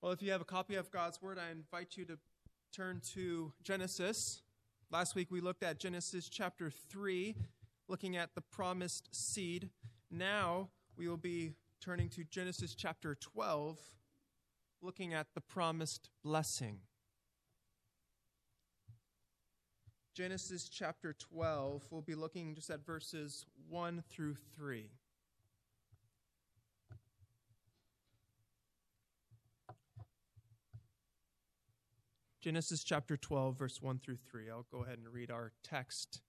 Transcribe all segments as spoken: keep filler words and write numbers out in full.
Well, if you have a copy of God's Word, I invite you to turn to Genesis. Last week we looked at Genesis chapter three, looking at the promised seed. Now we will be turning to Genesis chapter twelve, looking at the promised blessing. Genesis chapter twelve, we'll be looking just at verses one through three. Genesis chapter twelve, verse one through three. I'll go ahead and read our text.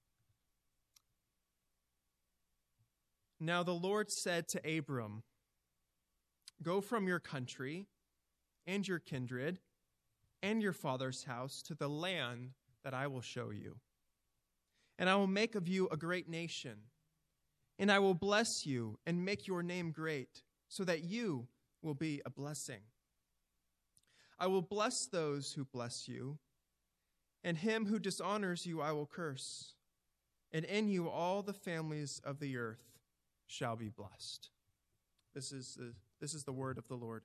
Now the Lord said to Abram, "Go from your country and your kindred and your father's house to the land that I will show you. And I will make of you a great nation, and I will bless you and make your name great, so that you will be a blessing. I will bless those who bless you, and him who dishonors you I will curse, and in you all the families of the earth shall be blessed." This is the, this is the word of the Lord.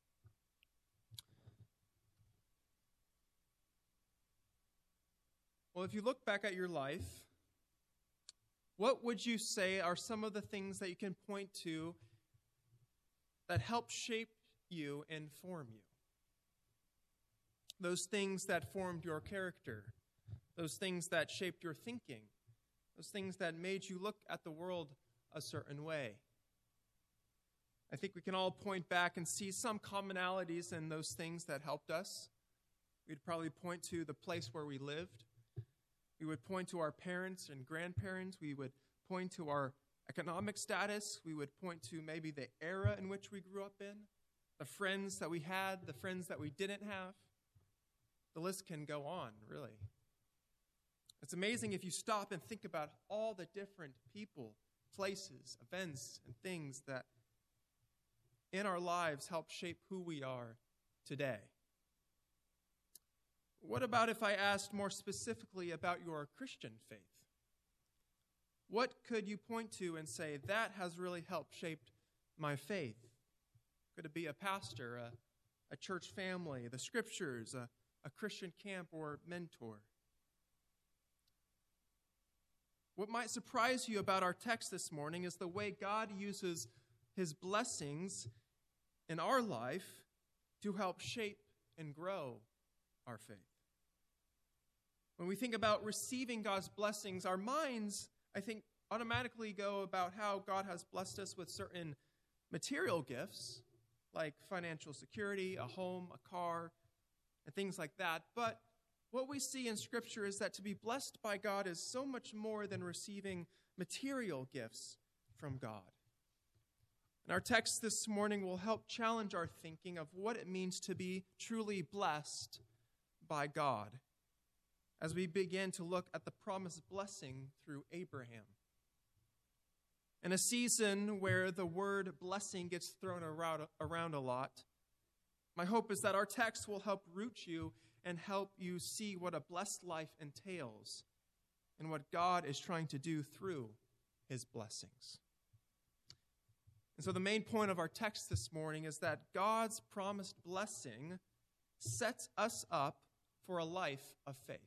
Well, if you look back at your life, what would you say are some of the things that you can point to that help shape you and form you? Those things that formed your character, those things that shaped your thinking, those things that made you look at the world a certain way. I think we can all point back and see some commonalities in those things that helped us. We'd probably point to the place where we lived. We would point to our parents and grandparents. We would point to our economic status. We would point to maybe the era in which we grew up in, the friends that we had, the friends that we didn't have. The list can go on, really. It's amazing if you stop and think about all the different people, places, events, and things that in our lives help shape who we are today. What about if I asked more specifically about your Christian faith? What could you point to and say, that has really helped shape my faith? Could it be a pastor, a, a church family, the scriptures, a a Christian camp or mentor? What might surprise you about our text this morning is the way God uses his blessings in our life to help shape and grow our faith. When we think about receiving God's blessings, our minds, I think, automatically go about how God has blessed us with certain material gifts, like financial security, a home, a car, and things like that. But what we see in Scripture is that to be blessed by God is so much more than receiving material gifts from God. And our text this morning will help challenge our thinking of what it means to be truly blessed by God as we begin to look at the promised blessing through Abraham. In a season where the word blessing gets thrown around, around a lot, my hope is that our text will help root you and help you see what a blessed life entails and what God is trying to do through his blessings. And so the main point of our text this morning is that God's promised blessing sets us up for a life of faith.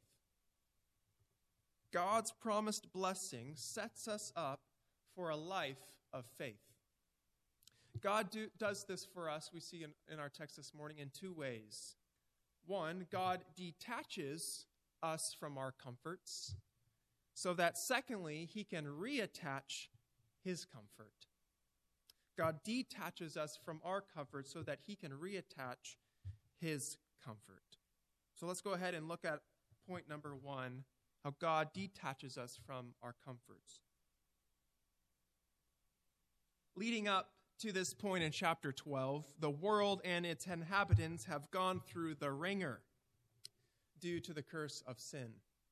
God's promised blessing sets us up for a life of faith. God do, does this for us, we see in, in our text this morning, in two ways. One, God detaches us from our comforts, so that secondly, he can reattach his comfort. God detaches us from our comfort so that he can reattach his comfort. So let's go ahead and look at point number one, how God detaches us from our comforts. Leading up to this point in chapter twelve, the world and its inhabitants have gone through the ringer due to the curse of sin.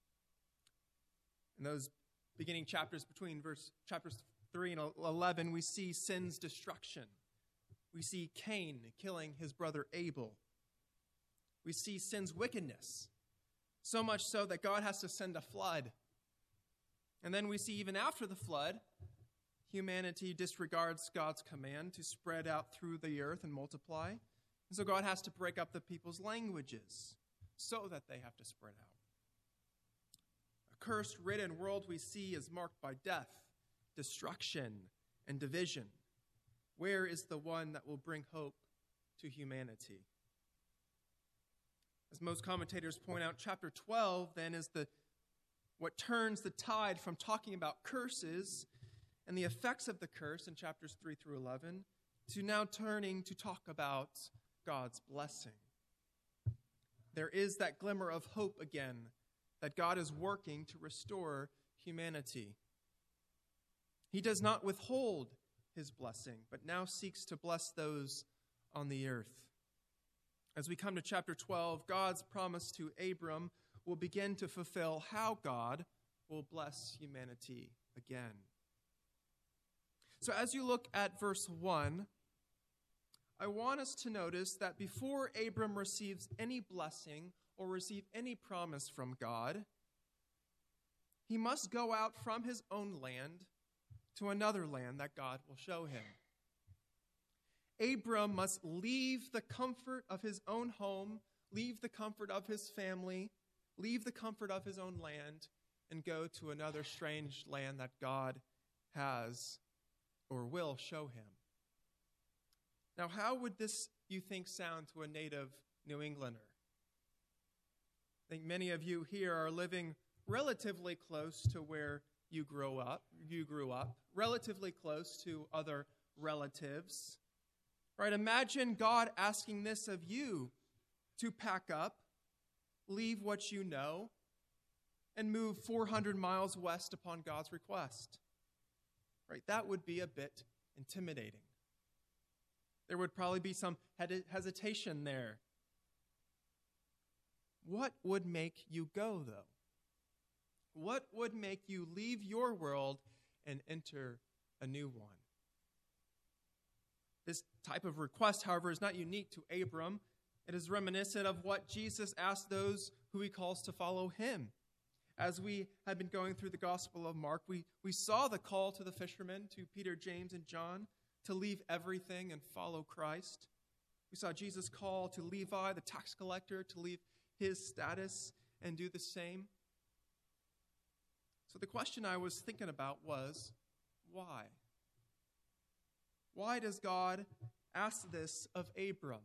In those beginning chapters between verse chapters three and eleven, we see sin's destruction. We see Cain killing his brother Abel. We see sin's wickedness, so much so that God has to send a flood. And then we see even after the flood, humanity disregards God's command to spread out through the earth and multiply. And so God has to break up the people's languages so that they have to spread out. A curse-ridden world we see is marked by death, destruction, and division. Where is the one that will bring hope to humanity? As most commentators point out, chapter twelve then is the what turns the tide from talking about curses and the effects of the curse in chapters three through eleven to now turning to talk about God's blessing. There is that glimmer of hope again that God is working to restore humanity. He does not withhold his blessing, but now seeks to bless those on the earth. As we come to chapter twelve, God's promise to Abram will begin to fulfill how God will bless humanity again. So as you look at verse one, I want us to notice that before Abram receives any blessing or receive any promise from God, he must go out from his own land to another land that God will show him. Abram must leave the comfort of his own home, leave the comfort of his family, leave the comfort of his own land, and go to another strange land that God has or will show him. Now, how would this, you think, sound to a native New Englander? I think many of you here are living relatively close to where you grew up, you grew up, relatively close to other relatives. Right? Imagine God asking this of you, to pack up, leave what you know, and move four hundred miles west upon God's request. Right? That would be a bit intimidating. There would probably be some hesitation there. What would make you go, though? What would make you leave your world and enter a new one? This type of request, however, is not unique to Abram. It is reminiscent of what Jesus asked those who he calls to follow him. As we had been going through the Gospel of Mark, we, we saw the call to the fishermen, to Peter, James, and John, to leave everything and follow Christ. We saw Jesus call to Levi, the tax collector, to leave his status and do the same. So the question I was thinking about was, why? Why does God ask this of Abram?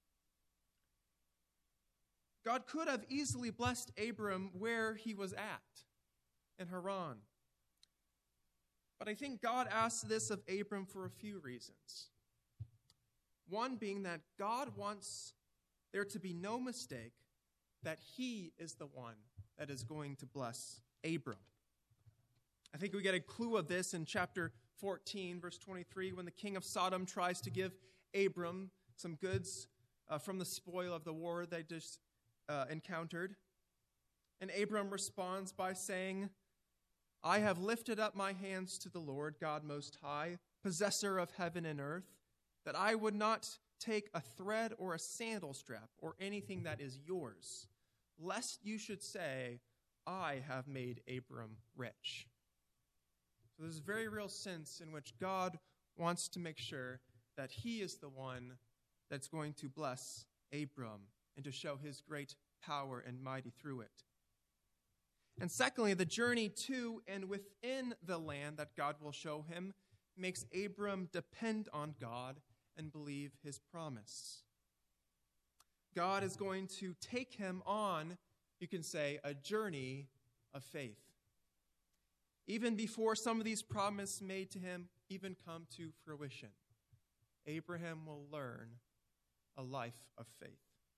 God could have easily blessed Abram where he was at, in Haran. But I think God asked this of Abram for a few reasons. One being that God wants there to be no mistake that he is the one that is going to bless Abram. I think we get a clue of this in chapter fourteen, verse twenty-three, when the king of Sodom tries to give Abram some goods uh, from the spoil of the war they just uh, encountered. And Abram responds by saying, I have lifted up my hands to the Lord, God Most High, possessor of heaven and earth, that I would not take a thread or a sandal strap or anything that is yours, lest you should say, I have made Abram rich. So there's a very real sense in which God wants to make sure that he is the one that's going to bless Abram and to show his great power and mighty through it. And secondly, the journey to and within the land that God will show him makes Abram depend on God and believe his promise. God is going to take him on, you can say, a journey of faith. Even before some of these promises made to him even come to fruition, Abraham will learn a life of faith.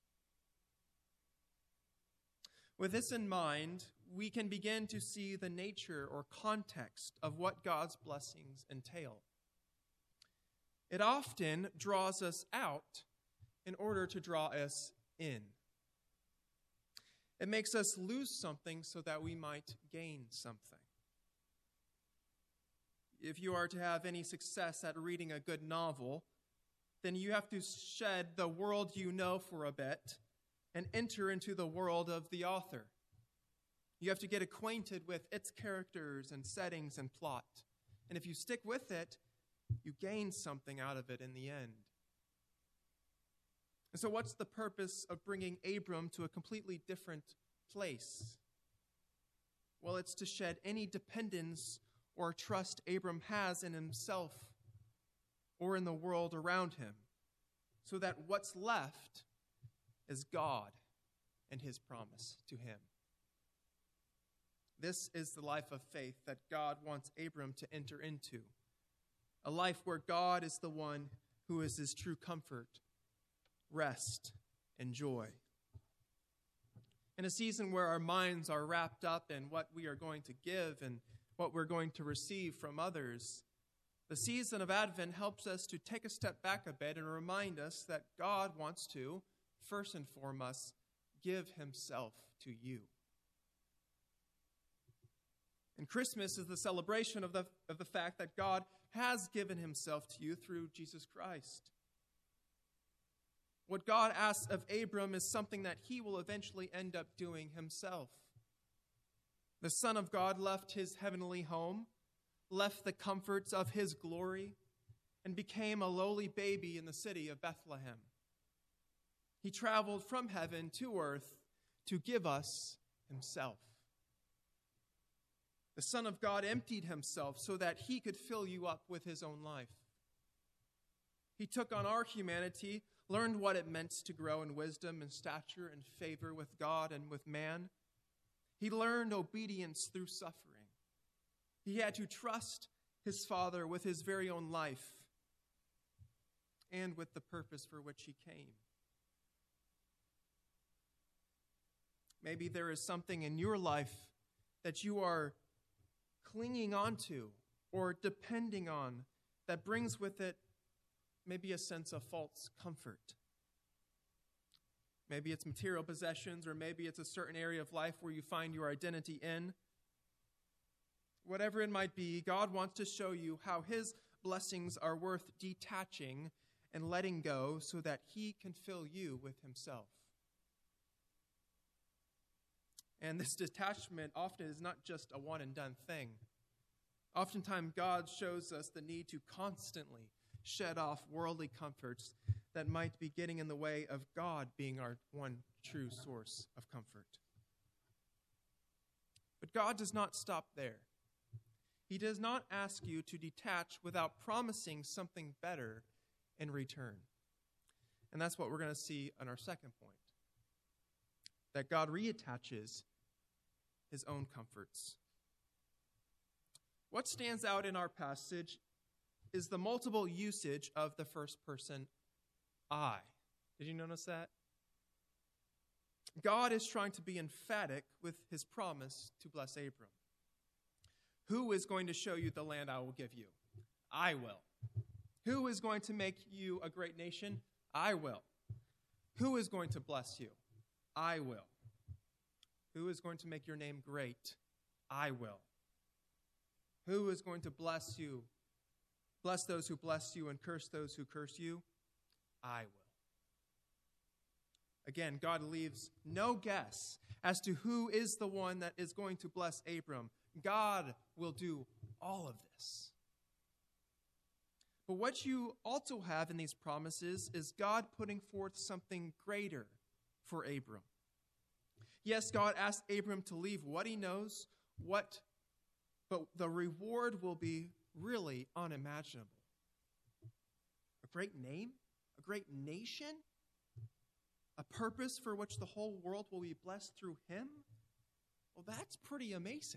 With this in mind, we can begin to see the nature or context of what God's blessings entail. It often draws us out in order to draw us in. It makes us lose something so that we might gain something. If you are to have any success at reading a good novel, then you have to shed the world you know for a bit and enter into the world of the author. You have to get acquainted with its characters and settings and plot. And if you stick with it, you gain something out of it in the end. And so what's the purpose of bringing Abram to a completely different place? Well, it's to shed any dependence or trust Abram has in himself or in the world around him, so that what's left is God and his promise to him. This is the life of faith that God wants Abram to enter into, a life where God is the one who is his true comfort, rest, and joy. In a season where our minds are wrapped up in what we are going to give and what we're going to receive from others, the season of Advent helps us to take a step back a bit and remind us that God wants to, first and foremost, give himself to you. And Christmas is the celebration of the, of the fact that God has given himself to you through Jesus Christ. What God asks of Abram is something that he will eventually end up doing himself. The Son of God left his heavenly home, left the comforts of his glory, and became a lowly baby in the city of Bethlehem. He traveled from heaven to earth to give us himself. The Son of God emptied himself so that he could fill you up with his own life. He took on our humanity, learned what it meant to grow in wisdom and stature and favor with God and with man. He learned obedience through suffering. He had to trust his Father with his very own life and with the purpose for which he came. Maybe there is something in your life that you are clinging onto or depending on that brings with it maybe a sense of false comfort. Maybe it's material possessions, or maybe it's a certain area of life where you find your identity in. Whatever it might be, God wants to show you how his blessings are worth detaching and letting go so that he can fill you with himself. And this detachment often is not just a one-and-done thing. Oftentimes, God shows us the need to constantly shed off worldly comforts that might be getting in the way of God being our one true source of comfort. But God does not stop there. He does not ask you to detach without promising something better in return. And that's what we're going to see on our second point. That God reattaches his own comforts. What stands out in our passage is the multiple usage of the first person, I. Did you notice that? God is trying to be emphatic with his promise to bless Abram. Who is going to show you the land I will give you? I will. Who is going to make you a great nation? I will. Who is going to bless you? I will. Who is going to make your name great? I will. Who is going to bless you? Bless those who bless you and curse those who curse you? I will. Again, God leaves no guess as to who is the one that is going to bless Abram. God will do all of this. But what you also have in these promises is God putting forth something greater for Abram. Yes, God asked Abram to leave what he knows, what, but the reward will be really unimaginable. A great name, a great nation, a purpose for which the whole world will be blessed through him. Well, that's pretty amazing.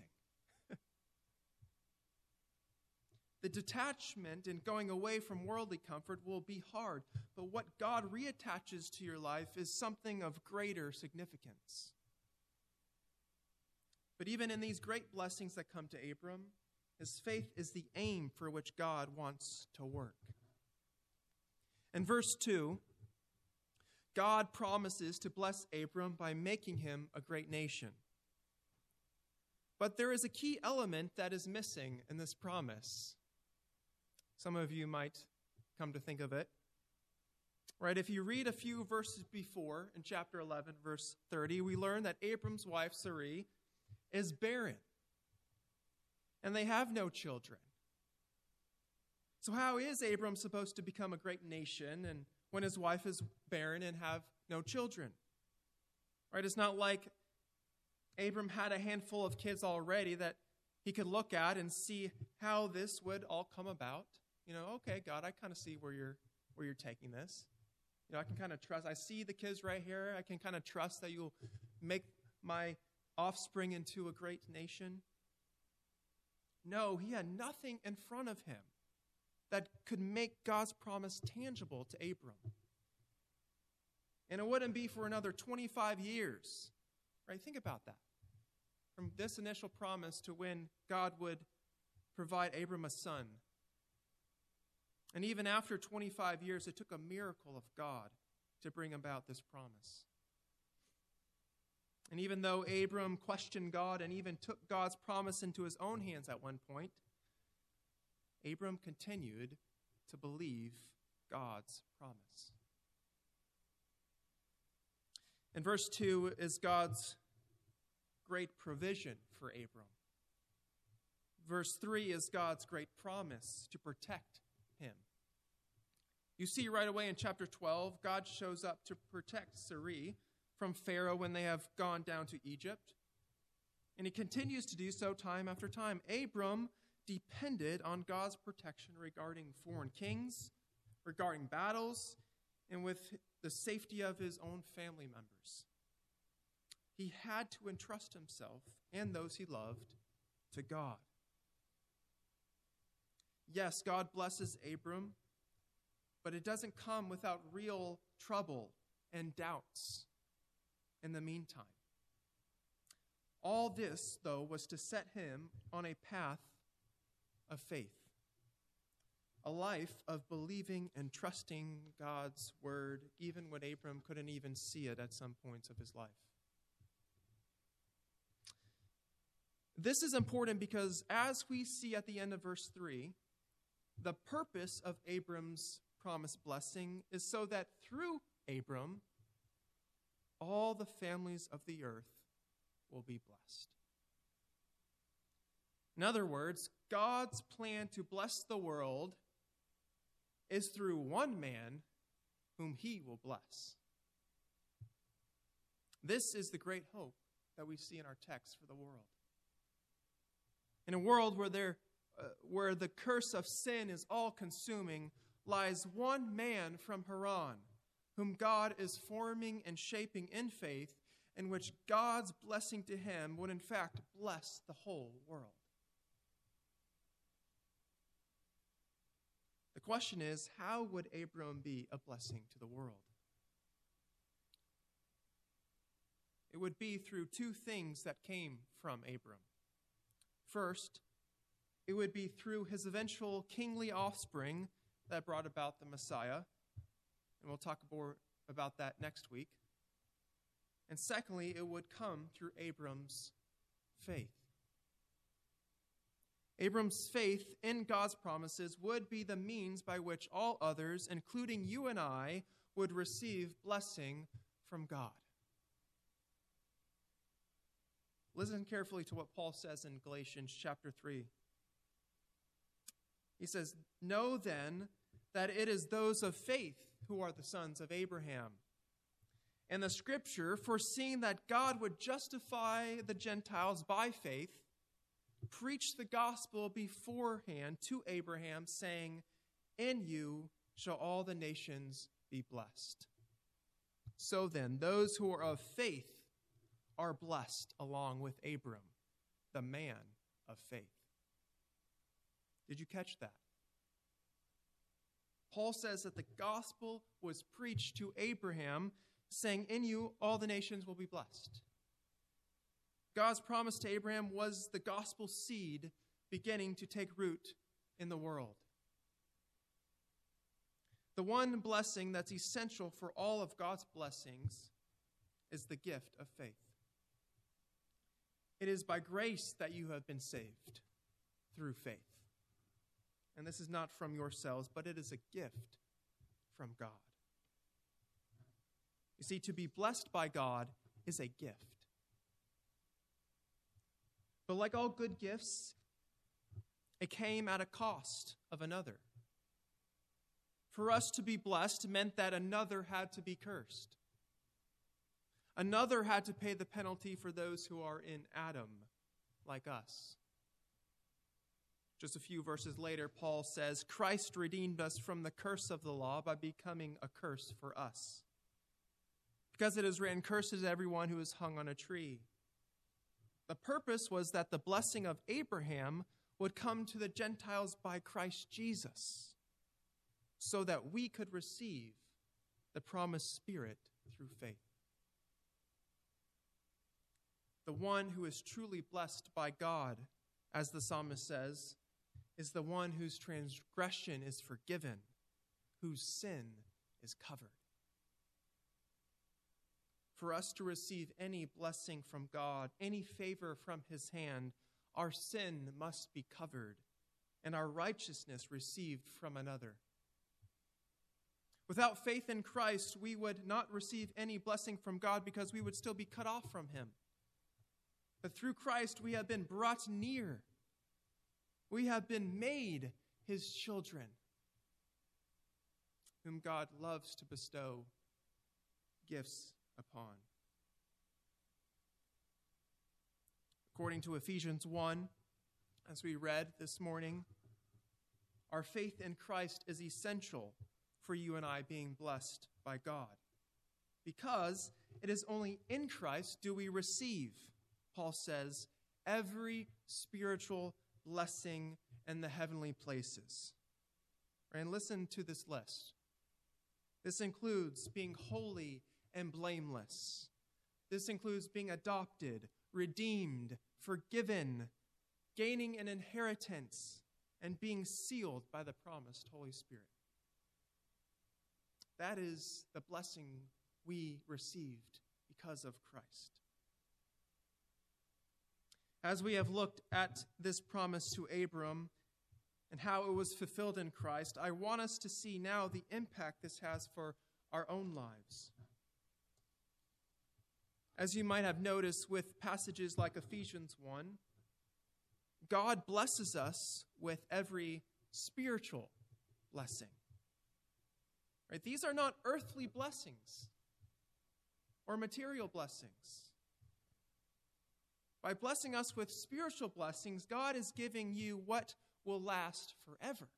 The detachment and going away from worldly comfort will be hard, but what God reattaches to your life is something of greater significance. But even in these great blessings that come to Abram, his faith is the aim for which God wants to work. In verse two, God promises to bless Abram by making him a great nation. But there is a key element that is missing in this promise. Some of you might come to think of it. Right, if you read a few verses before, in chapter eleven, verse thirty, we learn that Abram's wife, Sarai, is barren. And they have no children. So how is Abram supposed to become a great nation? And when his wife is barren and have no children. Right? It's not like Abram had a handful of kids already that he could look at and see how this would all come about. You know, okay, God, I kind of see where you're where you're taking this. You know, I can kind of trust. I see the kids right here. I can kind of trust that you'll make my offspring into a great nation. No, he had nothing in front of him that could make God's promise tangible to Abram. And it wouldn't be for another twenty-five years. Right? Think about that. From this initial promise to when God would provide Abram a son. And even after twenty-five years, it took a miracle of God to bring about this promise. And even though Abram questioned God and even took God's promise into his own hands at one point, Abram continued to believe God's promise. In verse two is God's great provision for Abram. Verse three is God's great promise to protect him. You see right away in chapter twelve, God shows up to protect Sarai from Pharaoh when they have gone down to Egypt. And he continues to do so time after time. Abram depended on God's protection regarding foreign kings, regarding battles, and with the safety of his own family members. He had to entrust himself and those he loved to God. Yes, God blesses Abram, but it doesn't come without real trouble and doubts in the meantime. All this, though, was to set him on a path of faith, a life of believing and trusting God's word, even when Abram couldn't even see it at some points of his life. This is important because, as we see at the end of verse three, the purpose of Abram's promised blessing is so that through Abram, all the families of the earth will be blessed. In other words, God's plan to bless the world is through one man whom he will bless. This is the great hope that we see in our text for the world. In a world where there, uh, where the curse of sin is all-consuming, lies one man from Haran, whom God is forming and shaping in faith, in which God's blessing to him would in fact bless the whole world. The question is, how would Abram be a blessing to the world? It would be through two things that came from Abram. First, it would be through his eventual kingly offspring that brought about the Messiah. And we'll talk more about that next week. And secondly, it would come through Abram's faith. Abram's faith in God's promises would be the means by which all others, including you and I, would receive blessing from God. Listen carefully to what Paul says in Galatians chapter three. He says, "Know then that it is those of faith who are the sons of Abraham. And the scripture, foreseeing that God would justify the Gentiles by faith, preached the gospel beforehand to Abraham, saying, 'In you shall all the nations be blessed.' So then, those who are of faith are blessed along with Abram, the man of faith." Did you catch that? Paul says that the gospel was preached to Abraham, saying, "In you all the nations will be blessed." God's promise to Abraham was the gospel seed beginning to take root in the world. The one blessing that's essential for all of God's blessings is the gift of faith. It is by grace that you have been saved through faith. And this is not from yourselves, but it is a gift from God. You see, to be blessed by God is a gift. But like all good gifts, it came at a cost of another. For us to be blessed meant that another had to be cursed. Another had to pay the penalty for those who are in Adam, like us. Just a few verses later, Paul says, Christ redeemed us from the curse of the law by becoming a curse for us. Because it is written, cursed is everyone who is hung on a tree. The purpose was that the blessing of Abraham would come to the Gentiles by Christ Jesus, so that we could receive the promised Spirit through faith. The one who is truly blessed by God, as the psalmist says, is the one whose transgression is forgiven, whose sin is covered. For us to receive any blessing from God, any favor from his hand, our sin must be covered, and our righteousness received from another. Without faith in Christ, we would not receive any blessing from God because we would still be cut off from him. But through Christ, we have been brought near. We have been made his children, whom God loves to bestow gifts upon. According to Ephesians one, as we read this morning, our faith in Christ is essential for you and I being blessed by God, because it is only in Christ do we receive, Paul says, every spiritual blessing in the heavenly places. And listen to this list. This includes being holy and blameless. This includes being adopted, redeemed, forgiven, gaining an inheritance, and being sealed by the promised Holy Spirit. That is the blessing we received because of Christ. As we have looked at this promise to Abram and how it was fulfilled in Christ, I want us to see now the impact this has for our own lives. As you might have noticed with passages like Ephesians one, God blesses us with every spiritual blessing. Right? These are not earthly blessings or material blessings. By blessing us with spiritual blessings, God is giving you what will last forever.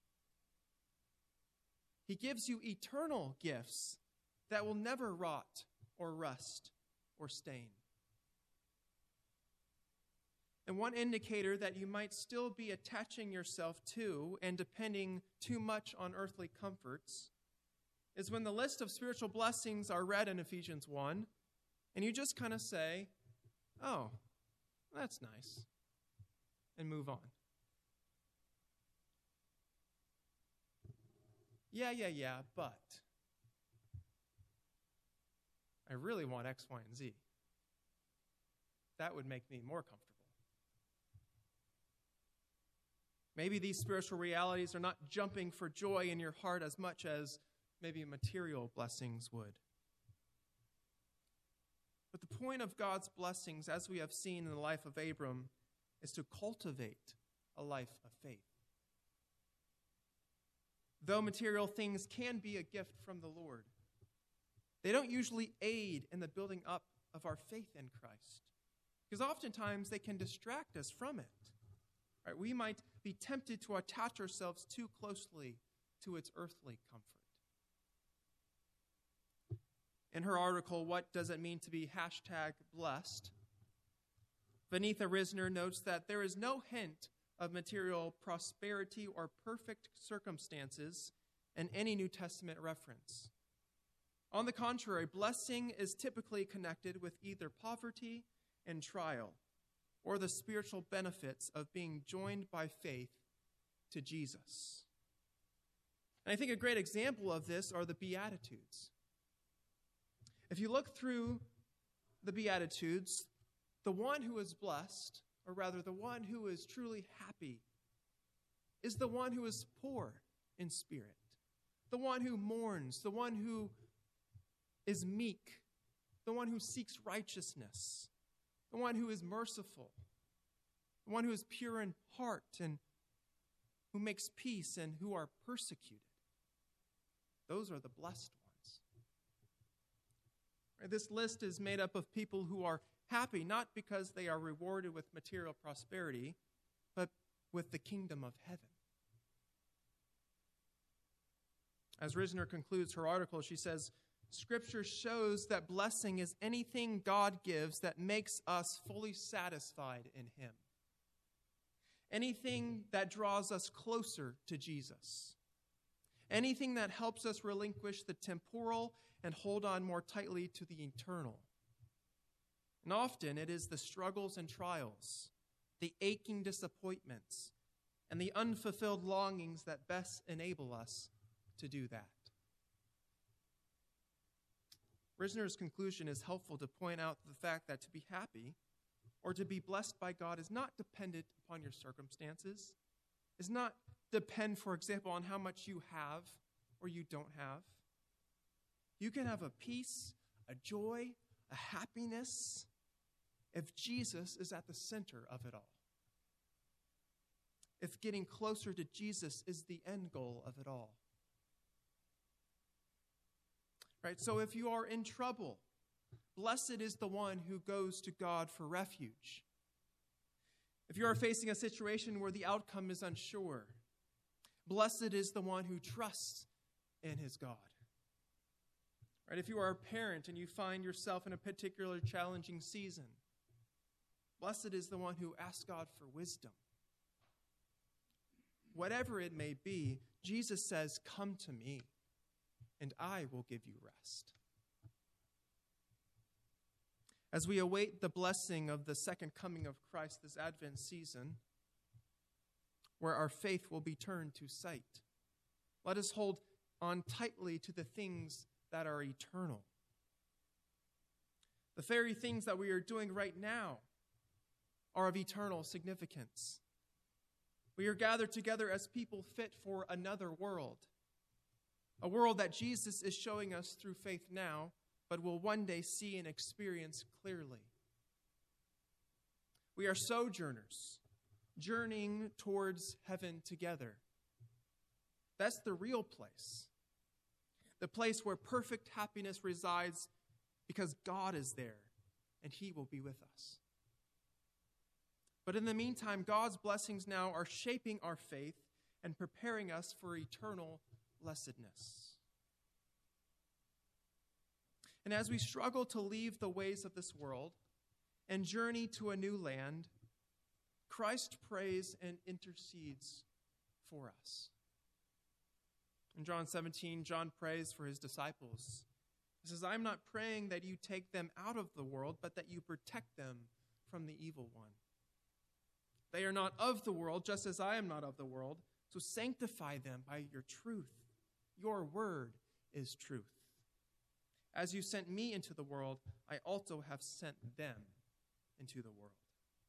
He gives you eternal gifts that will never rot or rust or stain. And one indicator that you might still be attaching yourself to and depending too much on earthly comforts is when the list of spiritual blessings are read in Ephesians one, and you just kind of say, oh, that's nice, and move on. Yeah, yeah, yeah, but I really want X, Y, and Z. That would make me more comfortable. Maybe these spiritual realities are not jumping for joy in your heart as much as maybe material blessings would. But the point of God's blessings, as we have seen in the life of Abram, is to cultivate a life of faith. Though material things can be a gift from the Lord, they don't usually aid in the building up of our faith in Christ, because oftentimes they can distract us from it. Right? We might be tempted to attach ourselves too closely to its earthly comfort. In her article, What Does It Mean to Be Hashtag Blessed?, Vanitha Risner notes that there is no hint of material prosperity or perfect circumstances in any New Testament reference. On the contrary, blessing is typically connected with either poverty and trial, or the spiritual benefits of being joined by faith to Jesus. And I think a great example of this are the Beatitudes. If you look through the Beatitudes, the one who is blessed, or rather the one who is truly happy, is the one who is poor in spirit, the one who mourns, the one who is meek, the one who seeks righteousness, the one who is merciful, the one who is pure in heart and who makes peace and who are persecuted. those are the blessed ones. Right, this list is made up of people who are happy, not because they are rewarded with material prosperity, but with the kingdom of heaven. As Risner concludes her article, she says, Scripture shows that blessing is anything God gives that makes us fully satisfied in Him. Anything that draws us closer to Jesus. Anything that helps us relinquish the temporal and hold on more tightly to the eternal. And often it is the struggles and trials, the aching disappointments, and the unfulfilled longings that best enable us to do that. Risner's conclusion is helpful to point out the fact that to be happy or to be blessed by God is not dependent upon your circumstances, is not depend, for example, on how much you have or you don't have. You can have a peace, a joy, a happiness if Jesus is at the center of it all. If getting closer to Jesus is the end goal of it all. Right? So if you are in trouble, blessed is the one who goes to God for refuge. If you are facing a situation where the outcome is unsure, blessed is the one who trusts in his God. Right? If you are a parent and you find yourself in a particular challenging season, blessed is the one who asks God for wisdom. Whatever it may be, Jesus says, "Come to me, and I will give you rest." As we await the blessing of the second coming of Christ this Advent season, where our faith will be turned to sight, let us hold on tightly to the things that are eternal. The very things that we are doing right now are of eternal significance. We are gathered together as people fit for another world, a world that Jesus is showing us through faith now, but will one day see and experience clearly. We are sojourners, journeying towards heaven together. That's the real place, the place where perfect happiness resides because God is there and He will be with us. But in the meantime, God's blessings now are shaping our faith and preparing us for eternal blessedness. And as we struggle to leave the ways of this world and journey to a new land, Christ prays and intercedes for us. In John seventeen, John prays for his disciples. He says, "I'm not praying that you take them out of the world, but that you protect them from the evil one. They are not of the world, just as I am not of the world. So sanctify them by your truth. Your word is truth. As you sent me into the world, I also have sent them into the world."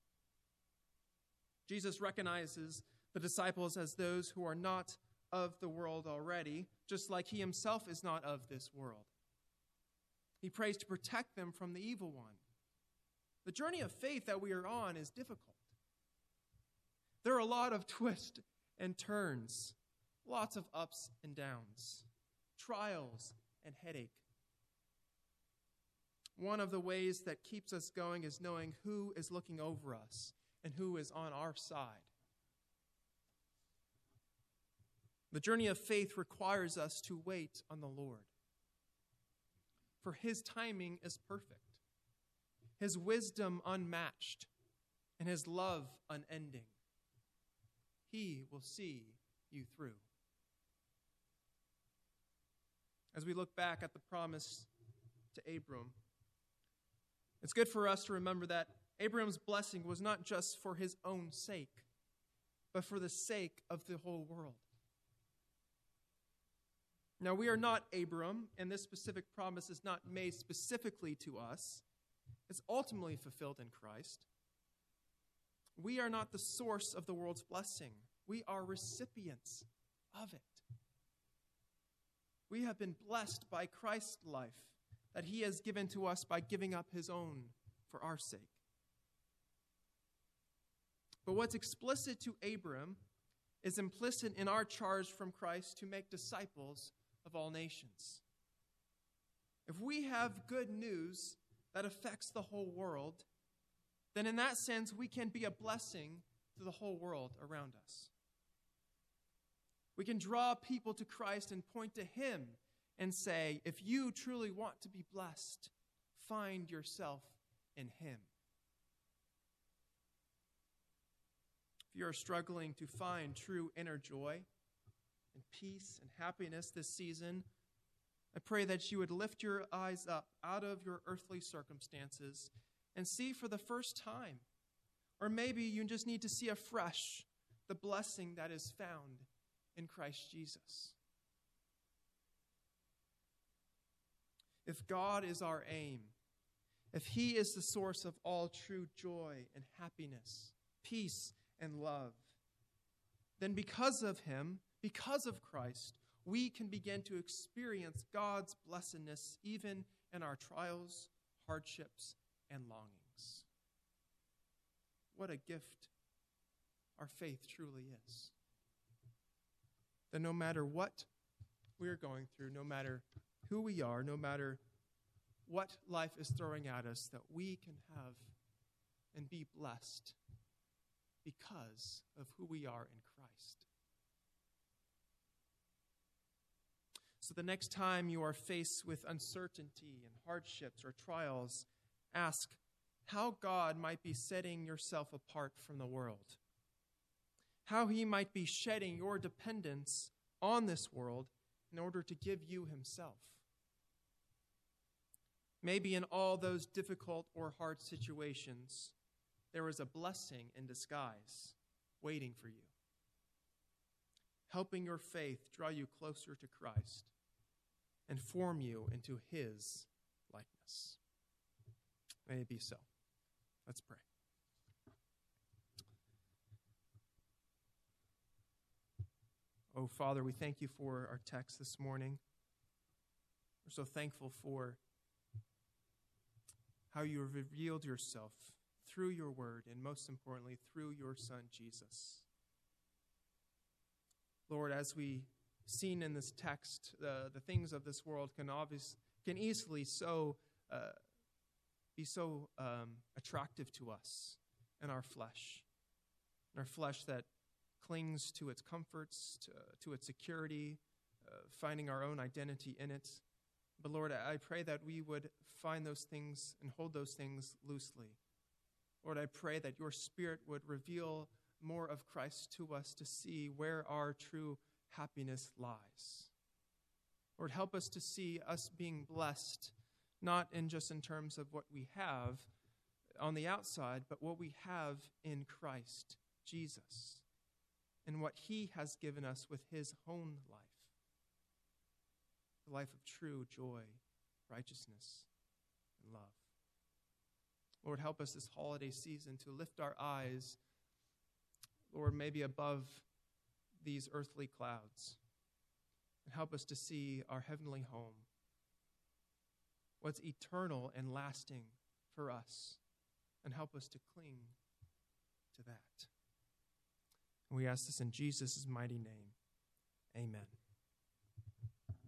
Jesus recognizes the disciples as those who are not of the world already, just like he himself is not of this world. He prays to protect them from the evil one. The journey of faith that we are on is difficult. There are a lot of twists and turns, lots of ups and downs, trials and headache. One of the ways that keeps us going is knowing who is looking over us and who is on our side. The journey of faith requires us to wait on the Lord, for His timing is perfect, His wisdom unmatched, and His love unending. He will see you through. As we look back at the promise to Abram, it's good for us to remember that Abram's blessing was not just for his own sake, but for the sake of the whole world. Now, we are not Abram, and this specific promise is not made specifically to us. It's ultimately fulfilled in Christ. We are not the source of the world's blessing. We are recipients of it. We have been blessed by Christ's life that He has given to us by giving up His own for our sake. But what's explicit to Abram is implicit in our charge from Christ to make disciples of all nations. If we have good news that affects the whole world, then in that sense, we can be a blessing to the whole world around us. We can draw people to Christ and point to him and say, if you truly want to be blessed, find yourself in him. If you're struggling to find true inner joy and peace and happiness this season, I pray that you would lift your eyes up out of your earthly circumstances and see for the first time, or maybe you just need to see afresh the blessing that is found in Christ Jesus. If God is our aim, if he is the source of all true joy and happiness, peace and love, then because of him, because of Christ, we can begin to experience God's blessedness even in our trials, hardships, and longings. What a gift our faith truly is. That no matter what we're going through, no matter who we are, no matter what life is throwing at us, that we can have and be blessed because of who we are in Christ. So the next time you are faced with uncertainty and hardships or trials, ask how God might be setting yourself apart from the world, how he might be shedding your dependence on this world in order to give you himself. Maybe in all those difficult or hard situations, there is a blessing in disguise waiting for you, helping your faith draw you closer to Christ and form you into his likeness. May it be so. Let's pray. Oh, Father, we thank you for our text this morning. We're so thankful for how you have revealed yourself through your word, and most importantly, through your Son, Jesus. Lord, as we seen in this text, uh, the things of this world can obvious, can easily so uh, be so um, attractive to us in our flesh, in our flesh that clings to its comforts, to, to its security, uh, finding our own identity in it. But Lord, I pray that we would find those things and hold those things loosely. Lord, I pray that your Spirit would reveal more of Christ to us to see where our true happiness lies. Lord, help us to see us being blessed, not in just in terms of what we have on the outside, but what we have in Christ Jesus and what he has given us with his own life, the life of true joy, righteousness, and love. Lord, help us this holiday season to lift our eyes, Lord, maybe above these earthly clouds, and help us to see our heavenly home, what's eternal and lasting for us, and help us to cling to that. And we ask this in Jesus' mighty name. Amen.